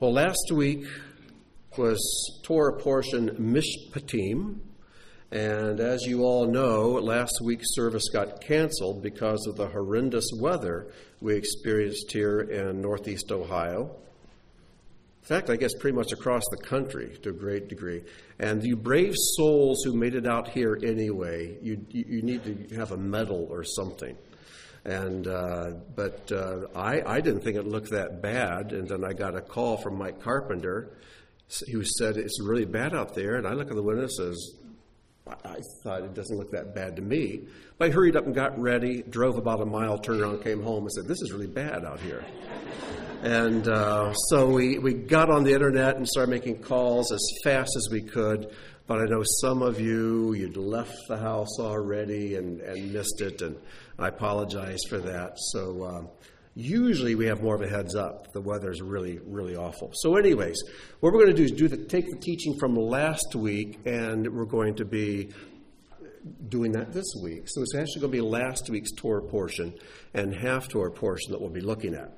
Well, last week was Torah portion Mishpatim, and as you all know, last week's service got canceled because of the horrendous weather we experienced here in Northeast Ohio. In fact, I guess pretty much across the country to a great degree. And you brave souls who made it out here anyway, you need to have a medal or something. And but I didn't think it looked that bad, and then I got a call from Mike Carpenter, who said it's really bad out there. And I look at the window and says, I thought it doesn't look that bad to me. But I hurried up and got ready, drove about a mile, turned around, came home, and said, this is really bad out here. And so we got on the internet and started making calls as fast as we could. But I know some of you'd left the house already and missed it, and I apologize for that. So usually we have more of a heads up. The weather's really, really awful. So anyways, what we're going to do is take the teaching from last week, and we're going to be doing that this week. So it's actually going to be last week's Torah portion and half Torah portion that we'll be looking at.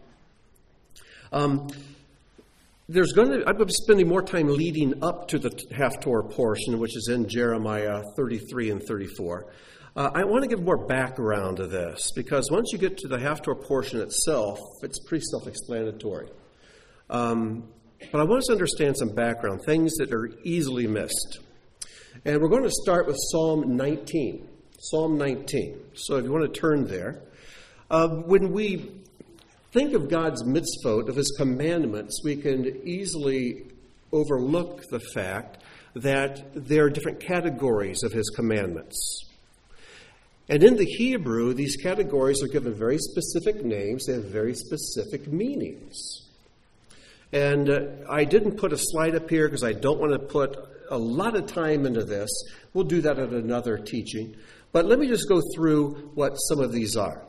I'm going to be spending more time leading up to the half Torah portion, which is in Jeremiah 33 and 34. I want to give more background to this, because once you get to the half Torah portion itself, it's pretty self-explanatory. But I want us to understand some background, things that are easily missed. And we're going to start with Psalm 19. Psalm 19. So if you want to turn there. When we think of God's mitzvot, of his commandments, we can easily overlook the fact that there are different categories of his commandments. And in the Hebrew, these categories are given very specific names. They have very specific meanings. And I didn't put a slide up here because I don't want to put a lot of time into this. We'll do that at another teaching. But let me just go through what some of these are.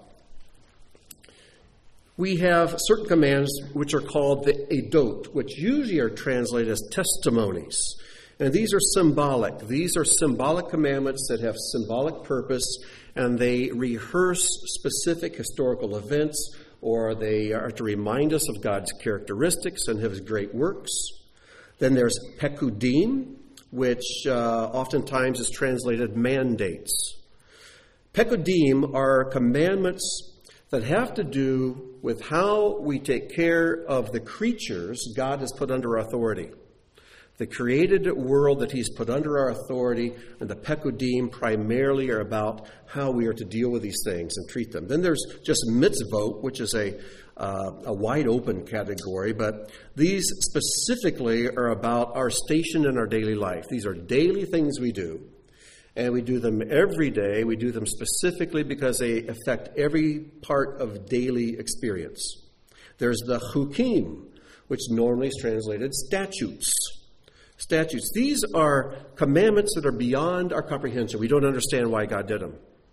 We have certain commands which are called the Edot, which usually are translated as testimonies. And these are symbolic. These are symbolic commandments that have symbolic purpose, and they rehearse specific historical events, or they are to remind us of God's characteristics and his great works. Then there's Pekudim, which oftentimes is translated mandates. Pekudim are commandments that have to do with how we take care of the creatures God has put under authority. The created world that he's put under our authority, and the Pekudim primarily are about how we are to deal with these things and treat them. Then there's just mitzvot, which is a wide open category, but these specifically are about our station in our daily life. These are daily things we do. And we do them every day. We do them specifically because they affect every part of daily experience. There's the chukim, which normally is translated statutes. Statutes. These are commandments that are beyond our comprehension. We don't understand why God did them.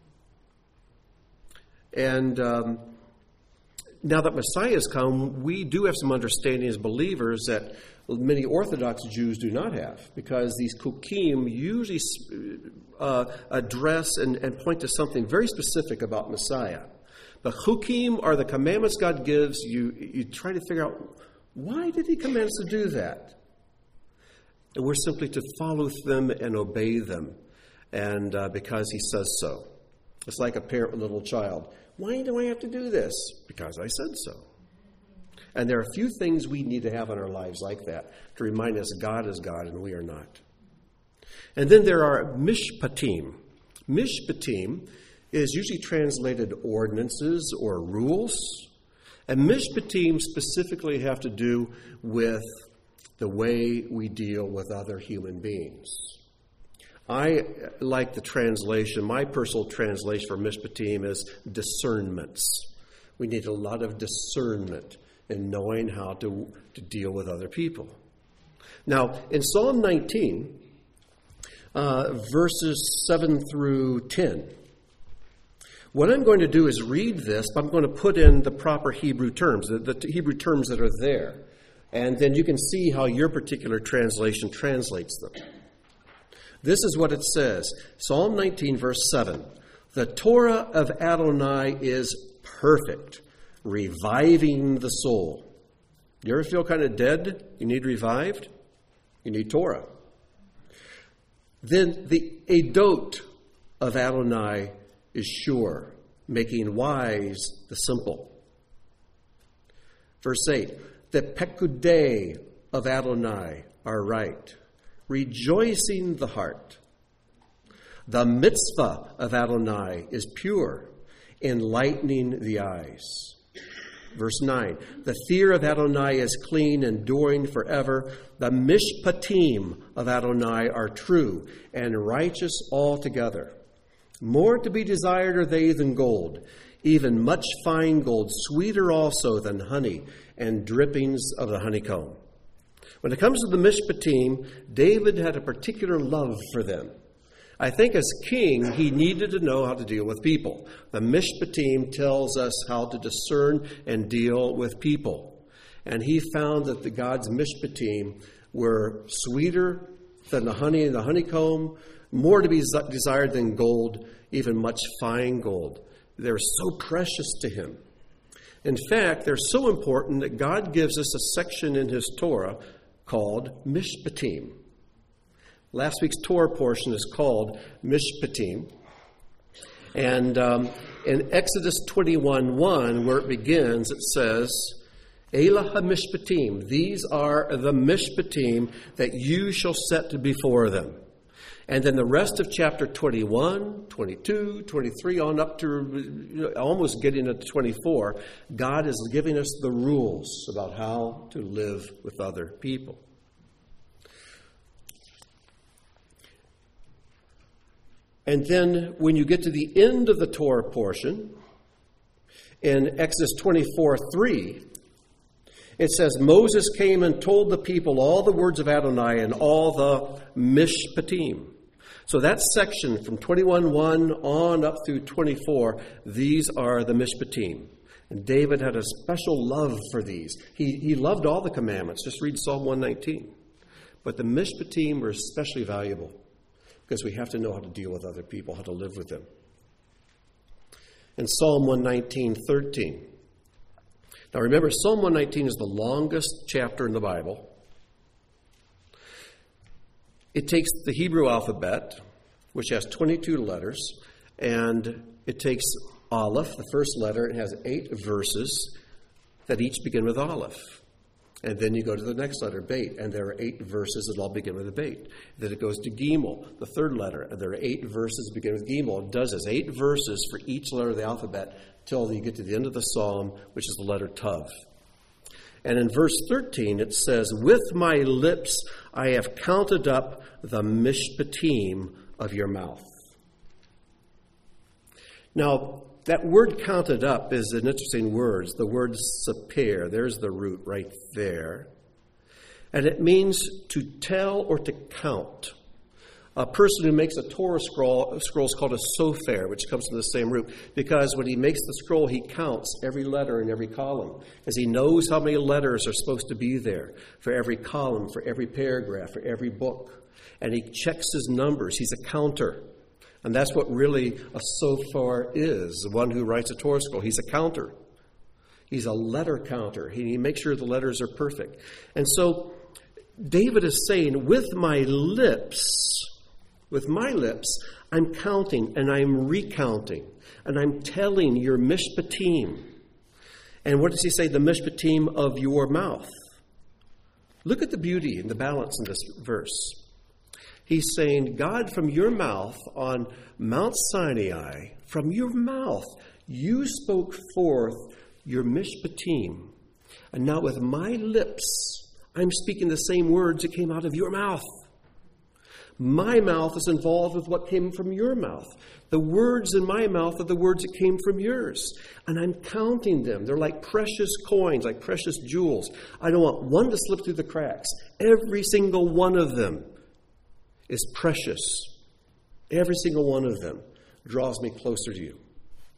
And now that Messiah has come, we do have some understanding as believers that many Orthodox Jews do not have, because these chukim usually address and point to something very specific about Messiah. The chukim are the commandments God gives. You try to figure out, why did he command us to do that? And we're simply to follow them and obey them, and because he says so. It's like a parent with a little child. Why do I have to do this? Because I said so. And there are a few things we need to have in our lives like that to remind us God is God and we are not. And then there are mishpatim. Mishpatim is usually translated ordinances or rules. And mishpatim specifically have to do with the way we deal with other human beings. I like the translation. My personal translation for mishpatim is discernments. We need a lot of discernment in knowing how to deal with other people. Now, in Psalm 19, verses 7 through 10, what I'm going to do is read this, but I'm going to put in the proper Hebrew terms, the Hebrew terms that are there. And then you can see how your particular translation translates them. This is what it says. Psalm 19, verse 7. The Torah of Adonai is perfect, reviving the soul. You ever feel kind of dead? You need revived? You need Torah. Then the Edot of Adonai is sure, making wise the simple. Verse 8, the Pekudei of Adonai are right, rejoicing the heart. The mitzvah of Adonai is pure, enlightening the eyes. Verse 9, the fear of Adonai is clean, enduring forever. The mishpatim of Adonai are true and righteous altogether. More to be desired are they than gold, even much fine gold, sweeter also than honey and drippings of the honeycomb. When it comes to the mishpatim, David had a particular love for them. I think as king, he needed to know how to deal with people. The Mishpatim tells us how to discern and deal with people. And he found that the God's Mishpatim were sweeter than the honey and the honeycomb, more to be desired than gold, even much fine gold. They're so precious to him. In fact, they're so important that God gives us a section in his Torah called Mishpatim. Last week's Torah portion is called Mishpatim. And in Exodus 21:1, where it begins, it says, Elah ha-mishpatim, these are the mishpatim that you shall set before them. And then the rest of chapter 21, 22, 23, on up to almost getting into 24, God is giving us the rules about how to live with other people. And then when you get to the end of the Torah portion, in Exodus 24:3, it says, Moses came and told the people all the words of Adonai and all the mishpatim. So that section from 21:1 on up through 24, these are the mishpatim. And David had a special love for these. He loved all the commandments. Just read Psalm 119. But the mishpatim are especially valuable, because we have to know how to deal with other people, how to live with them. In Psalm 119:13. Now remember, Psalm 119 is the longest chapter in the Bible. It takes the Hebrew alphabet, which has 22 letters, and it takes Aleph, the first letter. It has 8 verses that each begin with Aleph. And then you go to the next letter, Beit, and there are 8 verses that all begin with a Beit. Then it goes to Gimel, the third letter, and there are 8 verses that begin with Gimel. It does this, 8 verses for each letter of the alphabet till you get to the end of the psalm, which is the letter Tav. And in verse 13 it says, with my lips I have counted up the mishpatim of your mouth. Now, that word counted up is an interesting word. The word saper, there's the root right there. And it means to tell or to count. A person who makes a Torah scroll is called a sofer, which comes from the same root. Because when he makes the scroll, he counts every letter in every column, as he knows how many letters are supposed to be there for every column, for every paragraph, for every book. And he checks his numbers. He's a counter. And that's what really a sofer is, the one who writes a Torah scroll. He's a counter. He's a letter counter. He makes sure the letters are perfect. And so David is saying, with my lips, I'm counting and I'm recounting and I'm telling your mishpatim. And what does he say? The mishpatim of your mouth. Look at the beauty and the balance in this verse. He's saying, God, from your mouth on Mount Sinai, from your mouth, you spoke forth your mishpatim. And now with my lips, I'm speaking the same words that came out of your mouth. My mouth is involved with what came from your mouth. The words in my mouth are the words that came from yours. And I'm counting them. They're like precious coins, like precious jewels. I don't want one to slip through the cracks. Every single one of them is precious. Every single one of them draws me closer to you.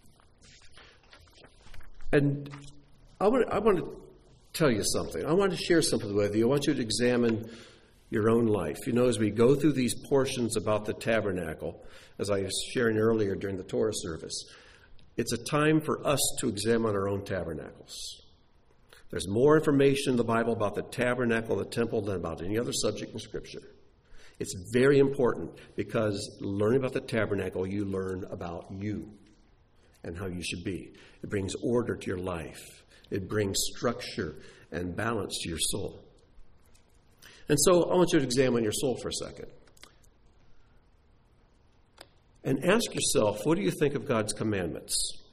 And I want to tell you something. I want to share something with you. I want you to examine your own life. You know, as we go through these portions about the tabernacle, as I was sharing earlier during the Torah service, it's a time for us to examine our own tabernacles. There's more information in the Bible about the tabernacle and the temple than about any other subject in Scripture. It's very important because learning about the tabernacle, you learn about you and how you should be. It brings order to your life. It brings structure and balance to your soul. And so I want you to examine your soul for a second. And ask yourself, what do you think of God's commandments?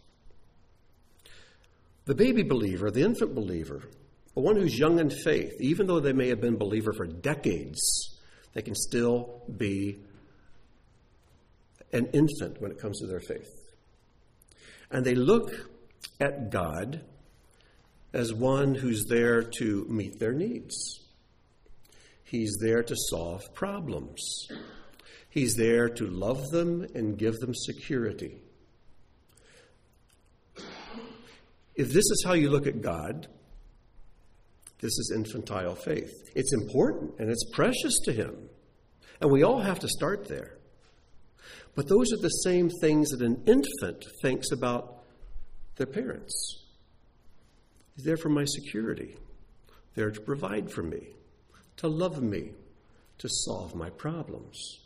The baby believer, the infant believer, the one who's young in faith, even though they may have been a believer for decades, they can still be an infant when it comes to their faith. And they look at God as one who's there to meet their needs. He's there to solve problems. He's there to love them and give them security. If this is how you look at God, this is infantile faith. It's important and it's precious to him. And we all have to start there. But those are the same things that an infant thinks about their parents. He's there for my security, there to provide for me, to love me, to solve my problems.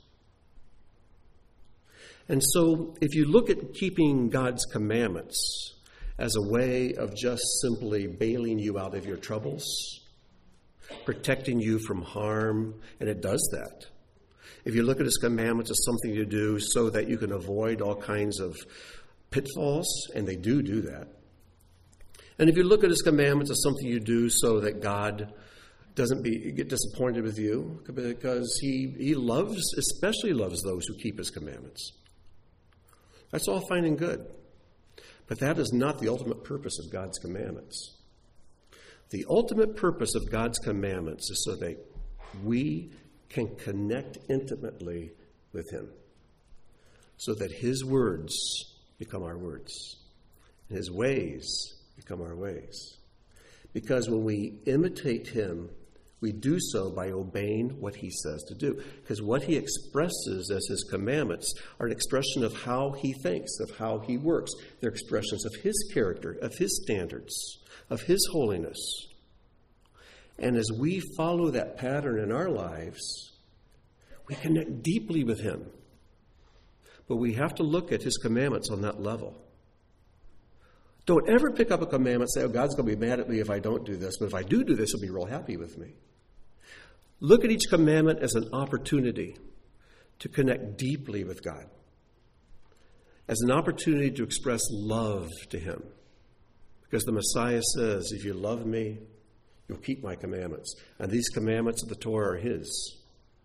And so if you look at keeping God's commandments as a way of just simply bailing you out of your troubles, protecting you from harm, and it does that. If you look at his commandments as something you do so that you can avoid all kinds of pitfalls, and they do that. And if you look at his commandments as something you do so that God doesn't get disappointed with you, because he especially loves those who keep his commandments. That's all fine and good. But that is not the ultimate purpose of God's commandments. The ultimate purpose of God's commandments is so that we can connect intimately with him, so that his words become our words, and his ways become our ways. Because when we imitate him, we do so by obeying what he says to do. Because what he expresses as his commandments are an expression of how he thinks, of how he works. They're expressions of his character, of his standards, of his holiness. And as we follow that pattern in our lives, we connect deeply with him. But we have to look at his commandments on that level. Don't ever pick up a commandment and say, oh, God's going to be mad at me if I don't do this, but if I do this, he'll be real happy with me. Look at each commandment as an opportunity to connect deeply with God, as an opportunity to express love to him. Because the Messiah says, if you love me, you'll keep my commandments. And these commandments of the Torah are his.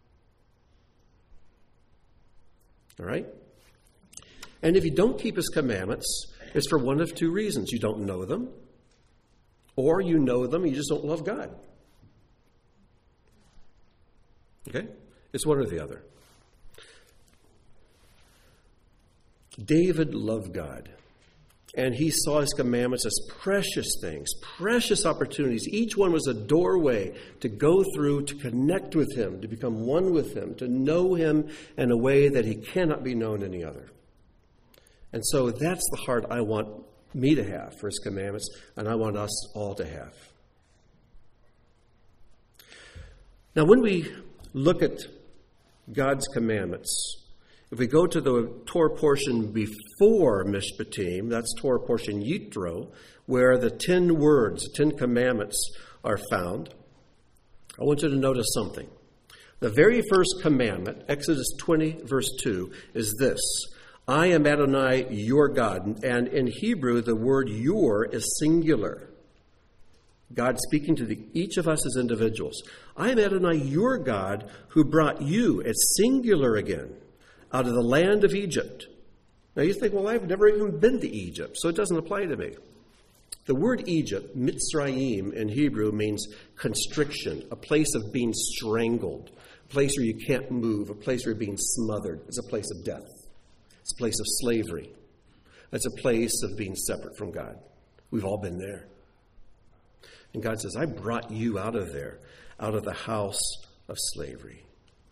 All right? And if you don't keep his commandments, it's for one of two reasons. You don't know them, or you know them and you just don't love God. Okay? It's one or the other. David loved God, and he saw his commandments as precious things, precious opportunities. Each one was a doorway to go through, to connect with him, to become one with him, to know him in a way that he cannot be known any other. And so that's the heart I want me to have for his commandments, and I want us all to have. Now, when we look at God's commandments, if we go to the Torah portion before Mishpatim, that's Torah portion Yitro, where the 10 words, 10 commandments are found, I want you to notice something. The very first commandment, Exodus 20, verse 2, is this: I am Adonai, your God. And in Hebrew, the word your is singular. God speaking to each of us as individuals. I am Adonai, your God, who brought you, it's singular again, out of the land of Egypt. Now you think, well, I've never even been to Egypt, so it doesn't apply to me. The word Egypt, Mitzrayim in Hebrew, means constriction, a place of being strangled, a place where you can't move, a place where you're being smothered. It's a place of death. It's a place of slavery. It's a place of being separate from God. We've all been there. And God says, I brought you out of there, out of the house of slavery.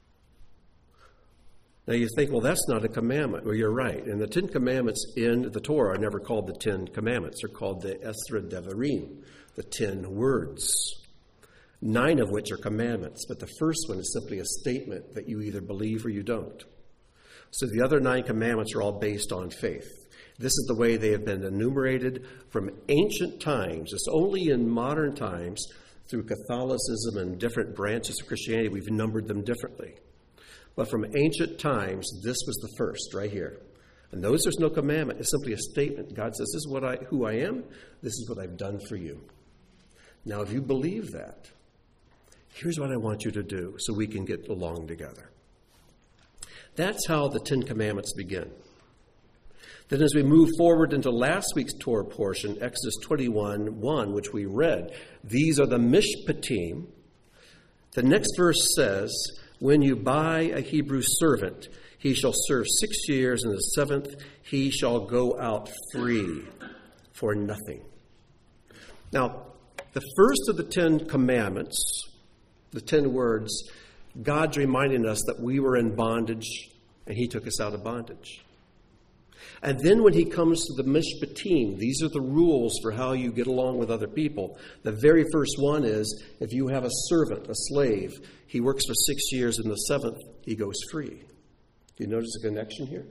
Now you think, well, that's not a commandment. Well, you're right. And the 10 commandments in the Torah are never called the 10 commandments. They're called the Esra Devarim, the 10 words, 9 of which are commandments. But the first one is simply a statement that you either believe or you don't. So the other 9 commandments are all based on faith. This is the way they have been enumerated from ancient times. It's only in modern times, through Catholicism and different branches of Christianity, we've numbered them differently. But from ancient times, this was the first, right here. And notice there's no commandment. It's simply a statement. God says, this is who I am. This is what I've done for you. Now, if you believe that, here's what I want you to do so we can get along together. That's how the 10 Commandments begin. Then as we move forward into last week's Torah portion, Exodus 21:1, which we read, these are the mishpatim. The next verse says, when you buy a Hebrew servant, he shall serve 6 years, and the 7th he shall go out free for nothing. Now, the first of the 10 commandments, the 10 words, God's reminding us that we were in bondage, and he took us out of bondage. And then when he comes to the mishpatim, these are the rules for how you get along with other people. The very first one is, if you have a servant, a slave, he works for 6 years, and the 7th he goes free. Do you notice the connection here?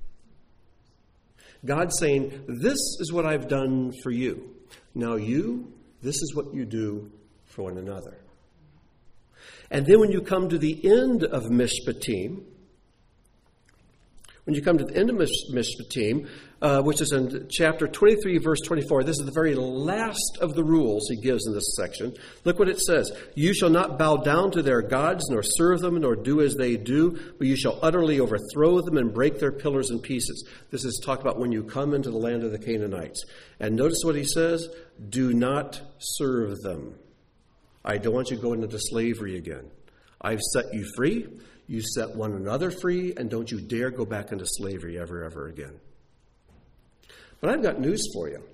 God's saying, this is what I've done for you. Now this is what you do for one another. And then when you come to the end of Mishpatim, Mishpatim, which is in chapter 23, verse 24, this is the very last of the rules he gives in this section. Look what it says. You shall not bow down to their gods, nor serve them, nor do as they do, but you shall utterly overthrow them and break their pillars in pieces. This is talk about when you come into the land of the Canaanites. And notice what he says. Do not serve them. I don't want you going into slavery again. I've set you free. You set one another free, and don't you dare go back into slavery ever again. But I've got news for you.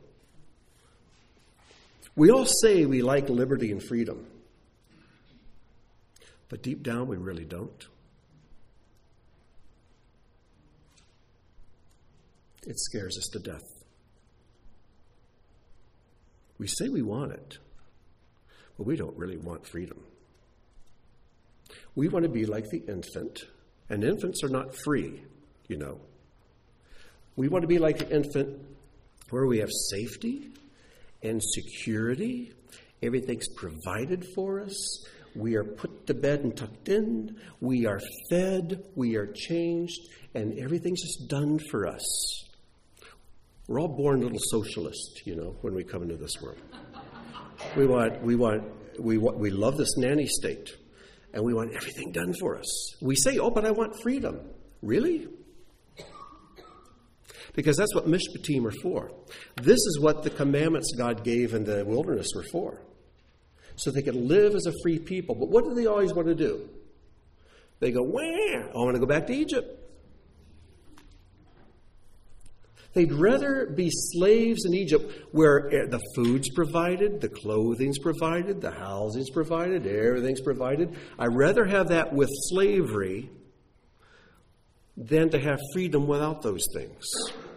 We all say we like liberty and freedom, but deep down we really don't. It scares us to death. We say we want it, but we don't really want freedom. We want to be like the infant, and infants are not free, you know. We want to be like the infant where we have safety and security. Everything's provided for us. We are put to bed and tucked in. We are fed. We are changed. And everything's just done for us. We're all born little socialists, you know, when we come into this world. We love this nanny state. And we want everything done for us. We say, oh, but I want freedom. Really? Because that's what mishpatim are for. This is what the commandments God gave in the wilderness were for. So they could live as a free people. But what do they always want to do? They go, wah, I want to go back to Egypt. They'd rather be slaves in Egypt where the food's provided, the clothing's provided, the housing's provided, everything's provided. I'd rather have that with slavery than to have freedom without those things.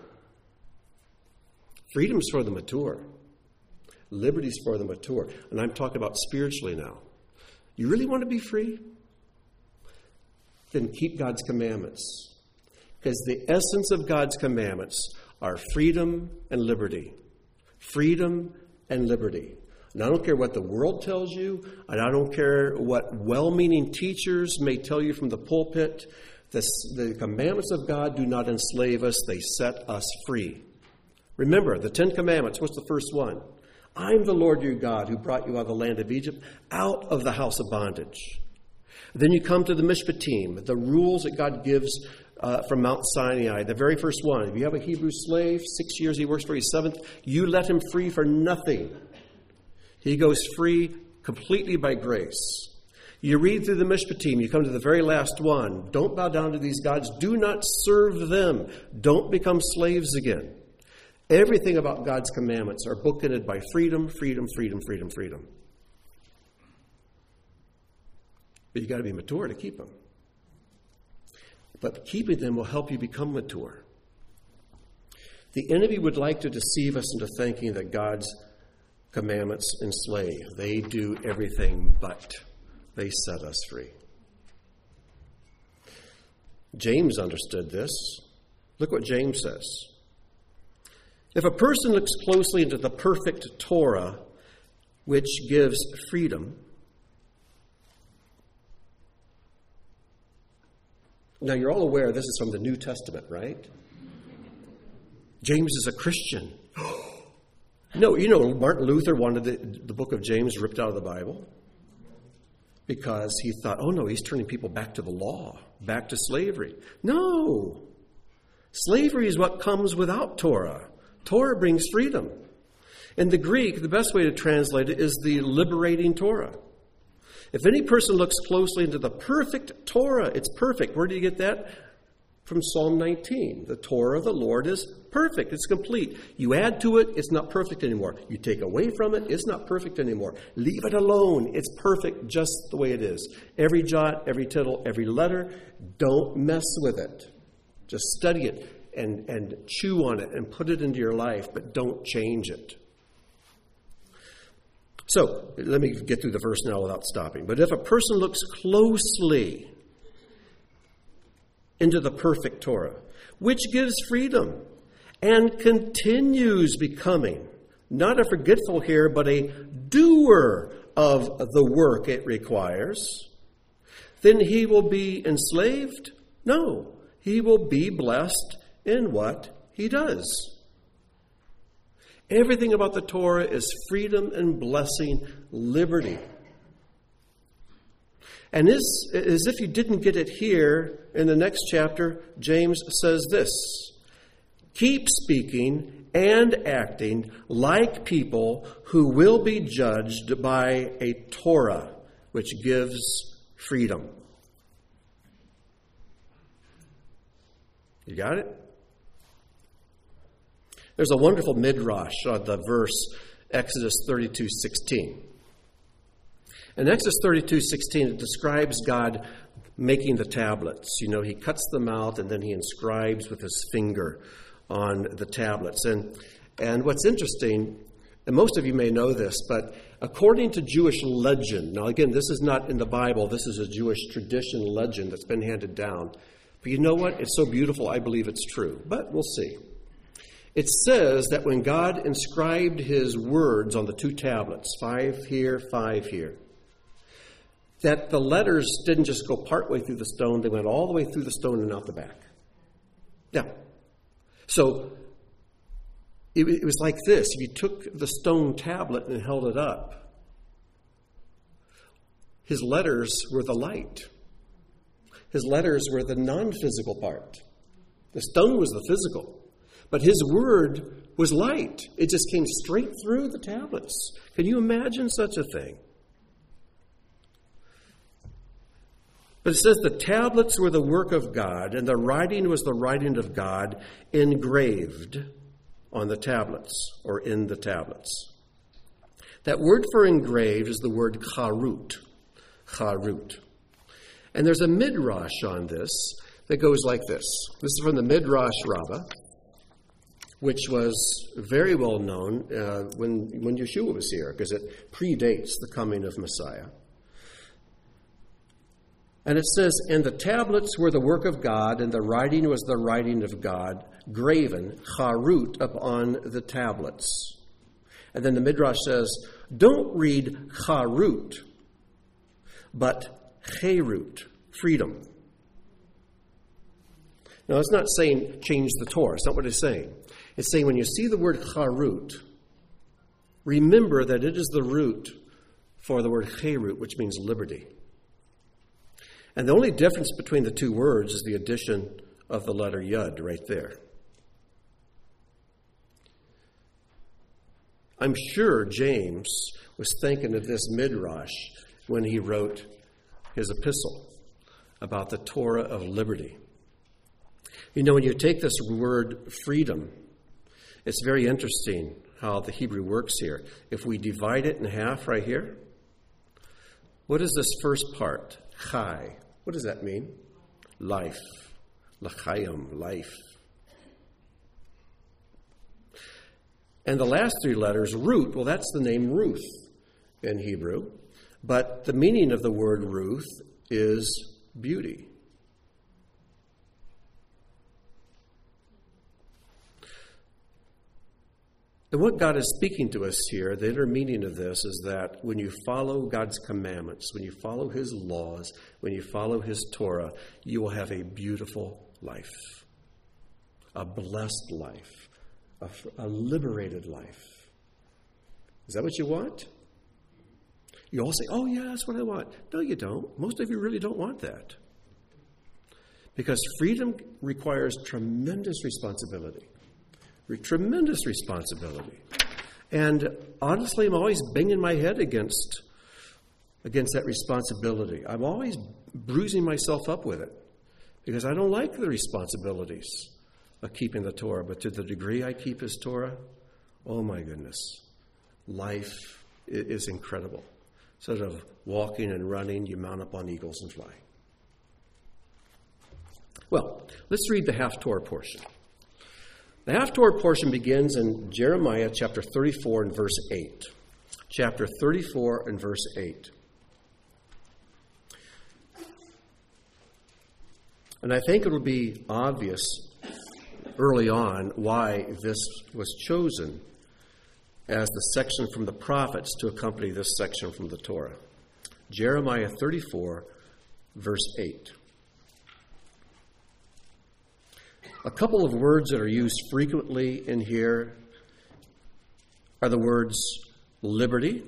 Freedom's for the mature. Liberty's for the mature. And I'm talking about spiritually now. You really want to be free? Then keep God's commandments. Because the essence of God's commandments are freedom and liberty. Freedom and liberty. And I don't care what the world tells you, and I don't care what well-meaning teachers may tell you from the pulpit. The commandments of God do not enslave us. They set us free. Remember, the 10 Commandments, what's the first one? I'm the Lord your God who brought you out of the land of Egypt, out of the house of bondage. Then you come to the Mishpatim, the rules that God gives from Mount Sinai. The very first one. If you have a Hebrew slave, 6 years he works for you, 7th, you let him free for nothing. He goes free completely by grace. You read through the Mishpatim, you come to the very last one. Don't bow down to these gods. Do not serve them. Don't become slaves again. Everything about God's commandments are bookended by freedom, freedom, freedom, freedom, freedom. But you've got to be mature to keep them. But keeping them will help you become mature. The enemy would like to deceive us into thinking that God's commandments enslave. They do everything but. They set us free. James understood this. Look what James says. If a person looks closely into the perfect Torah, which gives freedom. Now, you're all aware this is from the New Testament, right? James is a Christian. No, Martin Luther wanted the book of James ripped out of the Bible because he thought, oh no, he's turning people back to the law, back to slavery. No. Slavery is what comes without Torah. Torah brings freedom. In the Greek, the best way to translate it is the liberating Torah. If any person looks closely into the perfect Torah, it's perfect. Where do you get that? From Psalm 19. The Torah of the Lord is perfect. It's complete. You add to it, it's not perfect anymore. You take away from it, it's not perfect anymore. Leave it alone. It's perfect just the way it is. Every jot, every tittle, every letter, don't mess with it. Just study it and chew on it and put it into your life, but don't change it. So, let me get through the verse now without stopping. But if a person looks closely into the perfect Torah, which gives freedom and continues becoming, not a forgetful hearer, but a doer of the work it requires, then he will be enslaved? No, he will be blessed in what he does. Everything about the Torah is freedom and blessing, liberty. And as if you didn't get it here, in the next chapter, James says this: keep speaking and acting like people who will be judged by a Torah, which gives freedom. You got it? There's a wonderful midrash on the verse Exodus 32:16. In Exodus 32:16, it describes God making the tablets. He cuts them out and then he inscribes with his finger on the tablets. And what's interesting, and most of you may know this, but according to Jewish legend, now again, this is not in the Bible, this is a Jewish tradition legend that's been handed down. But you know what? It's so beautiful, I believe it's true. But we'll see. It says that when God inscribed his words on the two tablets, 5 here, 5 here, that the letters didn't just go partway through the stone, they went all the way through the stone and out the back. Yeah. So it was like this. If you took the stone tablet and held it up, his letters were the light. His letters were the non-physical part. The stone was the physical. But his word was light. It just came straight through the tablets. Can you imagine such a thing? But it says the tablets were the work of God, and the writing was the writing of God engraved on the tablets, or in the tablets. That word for engraved is the word charut. Charut. And there's a midrash on this that goes like this. This is from the Midrash Rabbah, which was very well known when Yeshua was here, because it predates the coming of Messiah. And it says, and the tablets were the work of God, and the writing was the writing of God, graven, charut, upon the tablets. And then the Midrash says, don't read charut, but cherut, freedom. Now, it's not saying change the Torah. It's not what it's saying. It's saying when you see the word charut, remember that it is the root for the word cherut, which means liberty. And the only difference between the two words is the addition of the letter yud right there. I'm sure James was thinking of this midrash when he wrote his epistle about the Torah of liberty. When you take this word freedom, it's very interesting how the Hebrew works here. If we divide it in half right here, what is this first part? Chai. What does that mean? Life. L'chaim, life. And the last three letters, root, well, that's the name Ruth in Hebrew. But the meaning of the word Ruth is beauty. And what God is speaking to us here, the inner meaning of this is that when you follow God's commandments, when you follow his laws, when you follow his Torah, you will have a beautiful life, a blessed life, a liberated life. Is that what you want? You all say, oh, yeah, that's what I want. No, you don't. Most of you really don't want that. Because freedom requires tremendous responsibility. Tremendous responsibility. And honestly, I'm always banging my head against that responsibility. I'm always bruising myself up with it because I don't like the responsibilities of keeping the Torah. But to the degree I keep his Torah, oh my goodness, life is incredible. Instead of walking and running, you mount up on eagles and fly. Well, let's read the half-Torah portion. The half-Torah portion begins in Jeremiah chapter 34 and verse 8. Chapter 34 and verse 8. And I think it will be obvious early on why this was chosen as the section from the prophets to accompany this section from the Torah. Jeremiah 34, verse 8. A couple of words that are used frequently in here are the words liberty.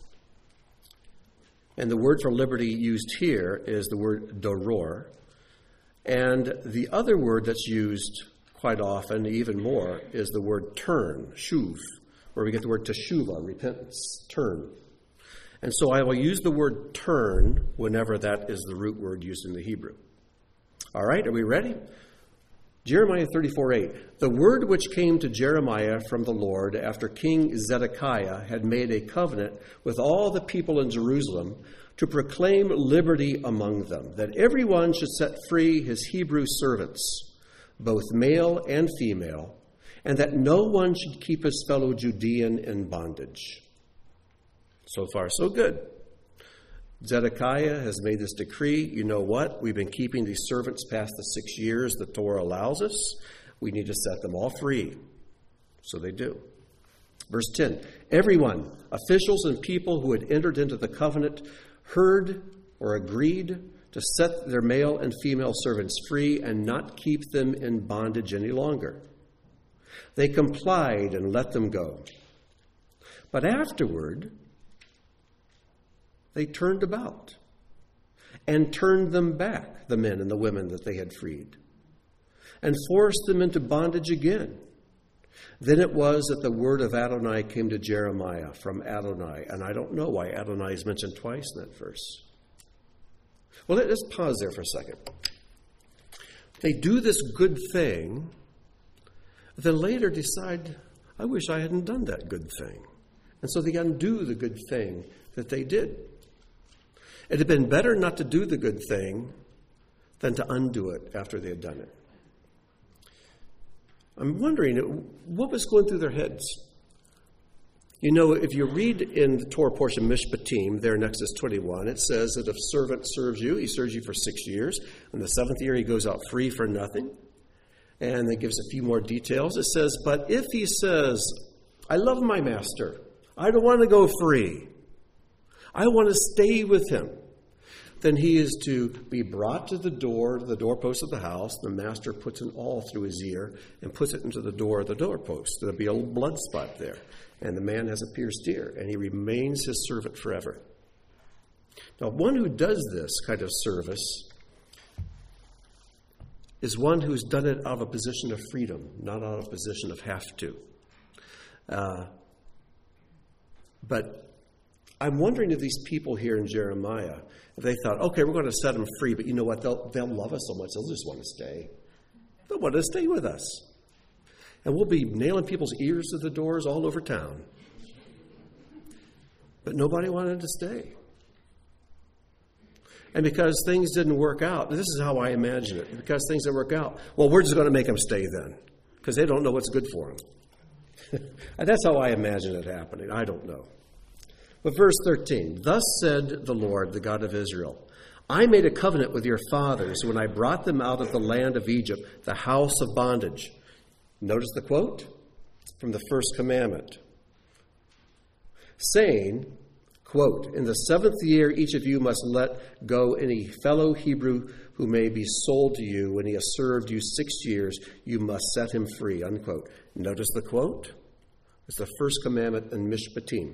And the word for liberty used here is the word doror. And the other word that's used quite often, even more, is the word turn, shuv, where we get the word teshuvah, repentance, turn. And so I will use the word turn whenever that is the root word used in the Hebrew. All right, are we ready? Jeremiah 34:8. The word which came to Jeremiah from the Lord after King Zedekiah had made a covenant with all the people in Jerusalem to proclaim liberty among them, that everyone should set free his Hebrew servants, both male and female, and that no one should keep his fellow Judean in bondage. So far, so good. Zedekiah has made this decree. You know what? We've been keeping these servants past the 6 years the Torah allows us. We need to set them all free. So they do. Verse 10. Everyone, officials and people who had entered into the covenant, heard or agreed to set their male and female servants free and not keep them in bondage any longer. They complied and let them go. But afterward, they turned about and turned them back, the men and the women that they had freed, and forced them into bondage again. Then it was that the word of Adonai came to Jeremiah from Adonai. And I don't know why Adonai is mentioned twice in that verse. Well, let's pause there for a second. They do this good thing, then later decide, I wish I hadn't done that good thing. And so they undo the good thing that they did. It had been better not to do the good thing than to undo it after they had done it. I'm wondering, what was going through their heads? You know, if you read in the Torah portion, Mishpatim, there in Exodus 21, it says that if a servant serves you, he serves you for 6 years. In the 7th year, he goes out free for nothing. And it gives a few more details. It says, but if he says, I love my master, I don't want to go free, I want to stay with him, then he is to be brought to the doorpost of the house. The master puts an awl through his ear and puts it into the door of the doorpost. There'll be a little blood spot there. And the man has a pierced ear, and he remains his servant forever. Now, one who does this kind of service is one who's done it out of a position of freedom, not out of a position of have to. But I'm wondering if these people here in Jeremiah, if they thought, okay, we're going to set them free, but you know what? They'll love us so much, they'll just want to stay. They'll want to stay with us. And we'll be nailing people's ears to the doors all over town. But nobody wanted to stay. And because things didn't work out, this is how I imagine it, because things didn't work out, well, we're just going to make them stay then, because they don't know what's good for them. And that's how I imagine it happening. I don't know. But verse 13, thus said the Lord, the God of Israel, I made a covenant with your fathers when I brought them out of the land of Egypt, the house of bondage. Notice the quote from the first commandment, saying, quote, in the 7th year each of you must let go any fellow Hebrew who may be sold to you. When he has served you 6 years, you must set him free, unquote. Notice the quote. It's the first commandment in Mishpatim.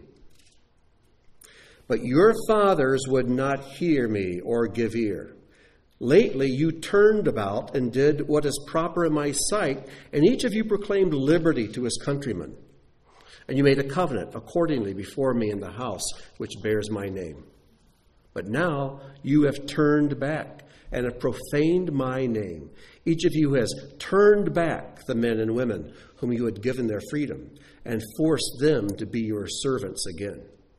But your fathers would not hear me or give ear. Lately you turned about and did what is proper in my sight, and each of you proclaimed liberty to his countrymen. And you made a covenant accordingly before me in the house which bears my name. But now you have turned back and have profaned my name. Each of you has turned back the men and women whom you had given their freedom and forced them to be your servants again.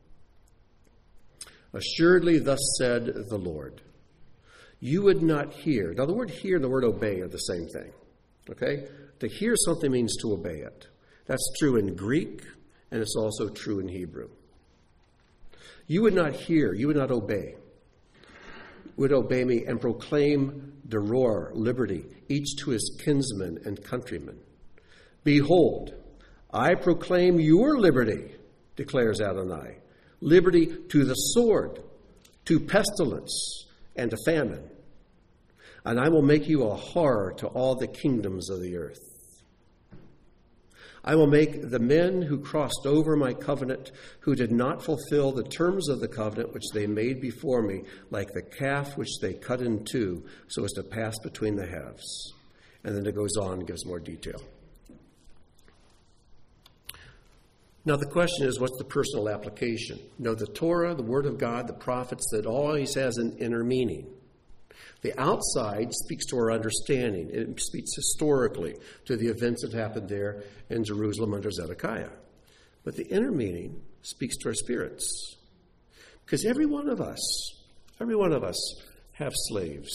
Assuredly, thus said the Lord, you would not hear. Now, the word hear and the word obey are the same thing. Okay? To hear something means to obey it. That's true in Greek, and it's also true in Hebrew. You would not hear, you would not obey. You would obey me and proclaim Deror, liberty, each to his kinsmen and countrymen. Behold, I proclaim your liberty, declares Adonai. Liberty to the sword, to pestilence, and to famine. And I will make you a horror to all the kingdoms of the earth. I will make the men who crossed over my covenant, who did not fulfill the terms of the covenant which they made before me, like the calf which they cut in two, so as to pass between the halves. And then it goes on and gives more detail. Now the question is, what's the personal application? You know, the Torah, the Word of God, the prophets, that always has an inner meaning. The outside speaks to our understanding. It speaks historically to the events that happened there in Jerusalem under Zedekiah. But the inner meaning speaks to our spirits. Because every one of us have slaves.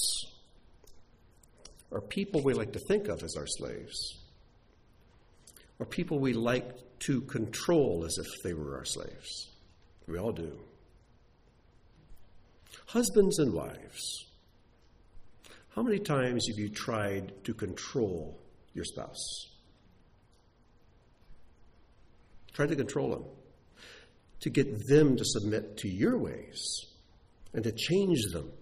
Or people we like to think of as our slaves. Or people we like to control as if they were our slaves. We all do. Husbands and wives. How many times have you tried to control your spouse? Tried to control them. To get them to submit to your ways and to change them.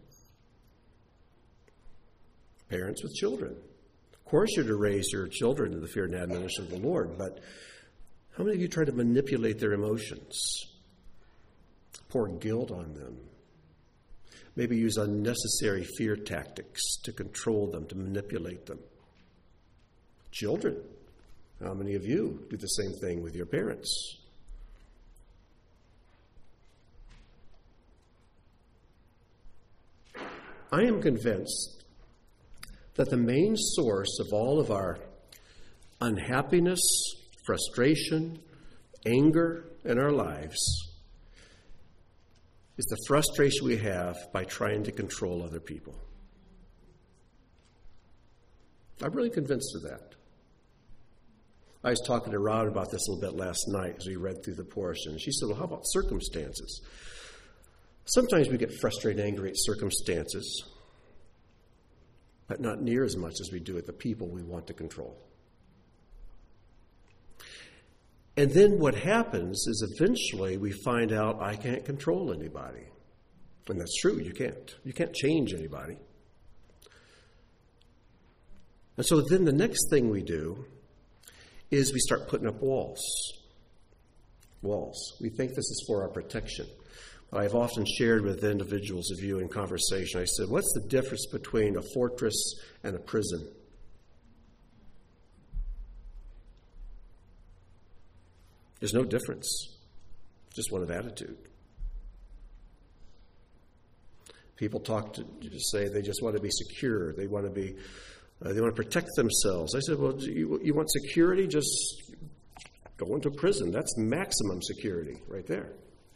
Parents with children. Of course you're to raise your children in the fear and admonition of the Lord, but how many of you try to manipulate their emotions? Pour guilt on them. Maybe use unnecessary fear tactics to control them, to manipulate them. Children, how many of you do the same thing with your parents? I am convinced that the main source of all of our unhappiness, frustration, anger in our lives is the frustration we have by trying to control other people. I'm really convinced of that. I was talking to Rod about this a little bit last night as we read through the portion. She said, well, how about circumstances? Sometimes we get frustrated and angry at circumstances, but not near as much as we do at the people we want to control. And then what happens is eventually we find out I can't control anybody. And that's true, you can't. You can't change anybody. And so then the next thing we do is we start putting up walls. Walls. We think this is for our protection. I've often shared with individuals of you in conversation, I said, what's the difference between a fortress and a prison? There's no difference. Just one of attitude. People talk to say they just want to be secure. They want to protect themselves. I said, well, you want security? Just go into prison. That's maximum security right there.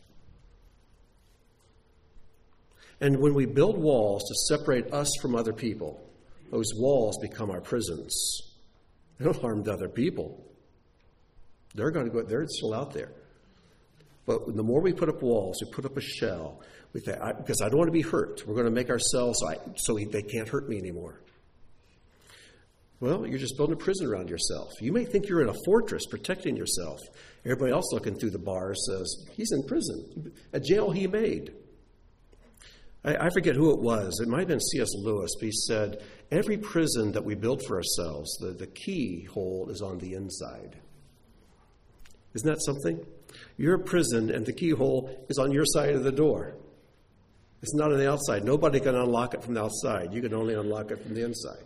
And when we build walls to separate us from other people, those walls become our prisons. They don't harm the other people. They're going to go, they're still out there. But the more we put up walls, we put up a shell, we think, because I don't want to be hurt. We're going to make ourselves so they can't hurt me anymore. Well, you're just building a prison around yourself. You may think you're in a fortress protecting yourself. Everybody else looking through the bars says, he's in prison, a jail he made. I forget who it was. It might have been C.S. Lewis, but he said, every prison that we build for ourselves, the keyhole is on the inside. Isn't that something? You're a prison, and the keyhole is on your side of the door. It's not on the outside. Nobody can unlock it from the outside. You can only unlock it from the inside.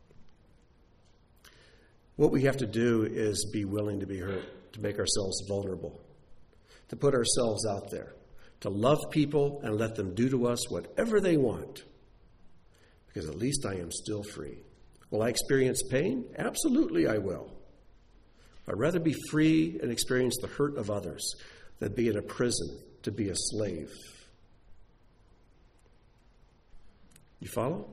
What we have to do is be willing to be hurt, to make ourselves vulnerable, to put ourselves out there, to love people and let them do to us whatever they want, because at least I am still free. Will I experience pain? Absolutely I will. I'd rather be free and experience the hurt of others than be in a prison, to be a slave. You follow?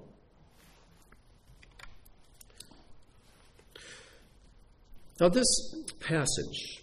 Now this passage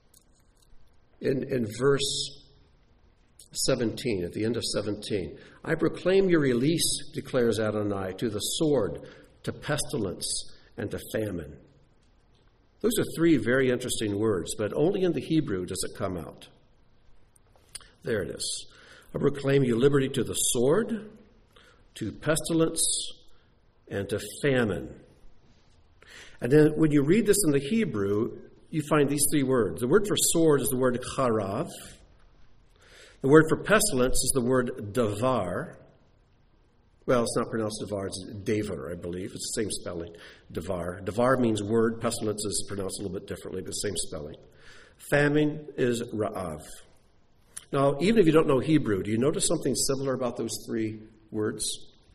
in verse 17, at the end of 17, I proclaim your release, declares Adonai, to the sword, to pestilence, and to famine. Those are three very interesting words, but only in the Hebrew does it come out. There it is. I proclaim you liberty to the sword, to pestilence, and to famine. And then when you read this in the Hebrew, you find these three words. The word for sword is the word charav. The word for pestilence is the word davar. Well, it's not pronounced davar, it's davar, I believe. It's the same spelling, davar. Davar means word. Pestilence is pronounced a little bit differently, but same spelling. Famine is ra'av. Now, even if you don't know Hebrew, do you notice something similar about those three words?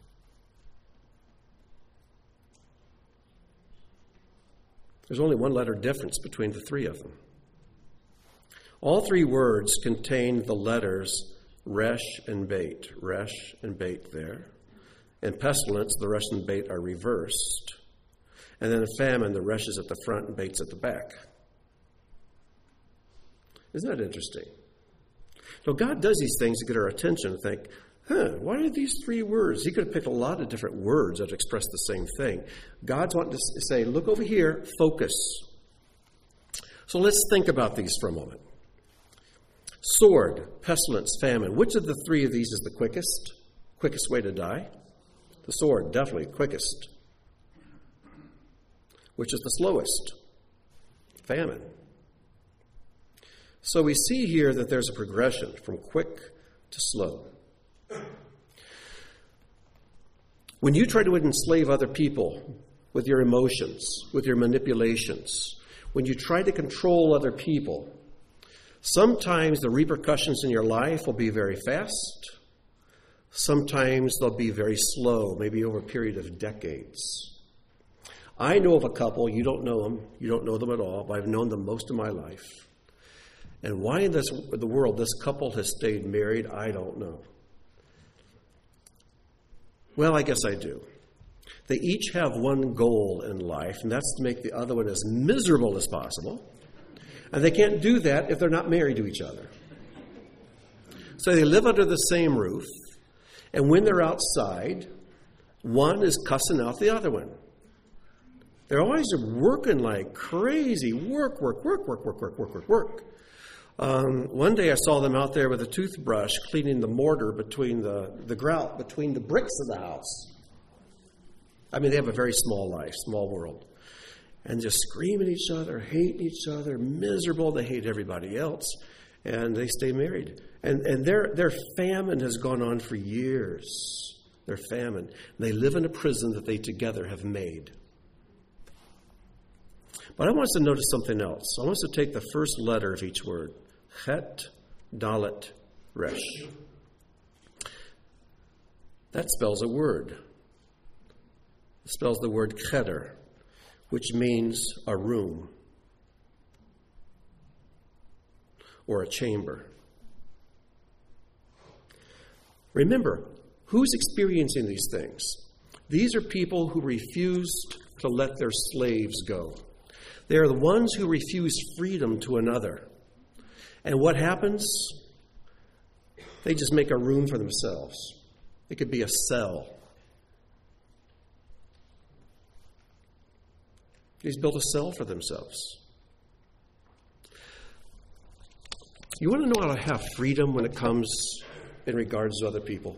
There's only one letter difference between the three of them. All three words contain the letters resh and beit. Resh and beit there. In pestilence, the resh and beit are reversed. And then in famine, the resh is at the front and beit's at the back. Isn't that interesting? So God does these things to get our attention and think, why are these three words? He could have picked a lot of different words that express the same thing. God's wanting to say, look over here, focus. So let's think about these for a moment. Sword, pestilence, famine. Which of the three of these is the quickest? Quickest way to die? The sword, definitely quickest. Which is the slowest? Famine. So we see here that there's a progression from quick to slow. When you try to enslave other people with your emotions, with your manipulations, when you try to control other people, sometimes the repercussions in your life will be very fast. Sometimes they'll be very slow, maybe over a period of decades. I know of a couple, you don't know them at all, but I've known them most of my life. And why in the world this couple has stayed married, I don't know. Well, I guess I do. They each have one goal in life, and that's to make the other one as miserable as possible. And they can't do that if they're not married to each other. So they live under the same roof, and when they're outside, one is cussing out the other one. They're always working like crazy. Work. One day I saw them out there with a toothbrush cleaning the mortar between the grout, between the bricks of the house. I mean, they have a very small life, small world. And just screaming at each other, hating each other, miserable. They hate everybody else. And they stay married. And their famine has gone on for years. Their famine. They live in a prison that they together have made. But I want us to notice something else. I want us to take the first letter of each word. Chet, Dalet, Resh. That spells a word. It spells the word cheder, which means a room or a chamber. Remember, who's experiencing these things? These are people who refused to let their slaves go. They are the ones who refuse freedom to another. And what happens? They just make a room for themselves. It could be a cell. They just built a cell for themselves. You want to know how to have freedom when it comes in regards to other people?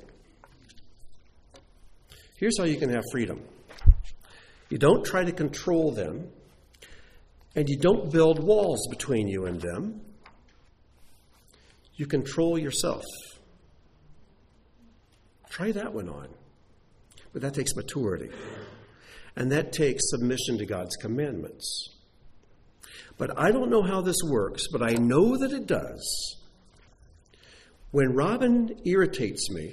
Here's how you can have freedom. You don't try to control them, and you don't build walls between you and them. You control yourself. Try that one on. But that takes maturity. And that takes submission to God's commandments. But I don't know how this works, but I know that it does. When Robin irritates me,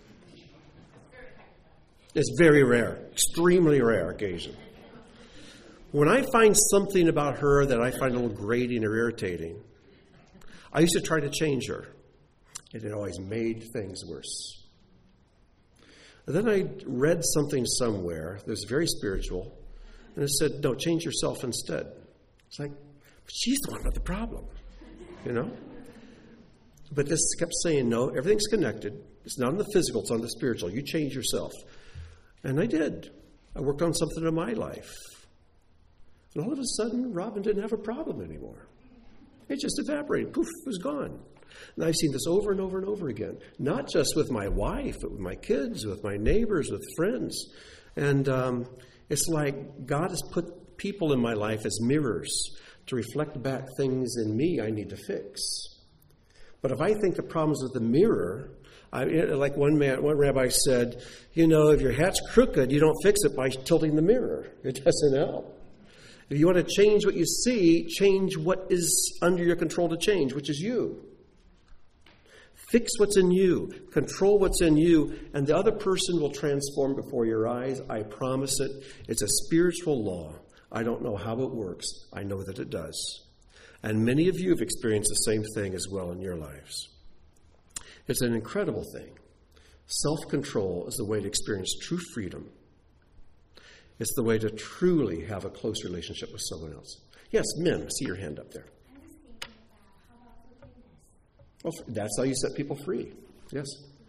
it's very rare, extremely rare occasion. When I find something about her that I find a little grating or irritating, I used to try to change her, and it always made things worse. And then I read something somewhere that was very spiritual, and it said, no, change yourself instead. It's like, she's the one with the problem, you know? But this kept saying, no, everything's connected. It's not on the physical, it's on the spiritual. You change yourself. And I did. I worked on something in my life. And all of a sudden, Robin didn't have a problem anymore. It just evaporated. Poof, it was gone. And I've seen this over and over and over again. Not just with my wife, but with my kids, with my neighbors, with friends. And it's like God has put people in my life as mirrors to reflect back things in me I need to fix. But if I think the problem's with the mirror, like one rabbi said, you know, if your hat's crooked, you don't fix it by tilting the mirror. It doesn't help. If you want to change what you see, change what is under your control to change, which is you. Fix what's in you. Control what's in you, and the other person will transform before your eyes. I promise it. It's a spiritual law. I don't know how it works. I know that it does. And many of you have experienced the same thing as well in your lives. It's an incredible thing. Self-control is the way to experience true freedom. It's the way to truly have a close relationship with someone else. Yes, men, I see your hand up there. I was thinking about how about forgiveness? Well, that's how you set people free. Yes?